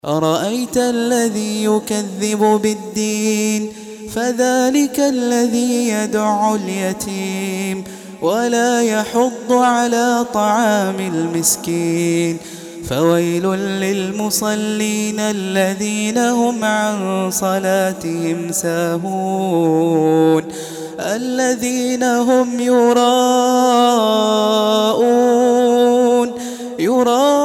أرأيت الذي يكذب بالدين فذلك الذي يدع اليتيم ولا يحض على طعام المسكين فويل للمصلين الذين هم عن صلاتهم ساهون الذين هم يراءون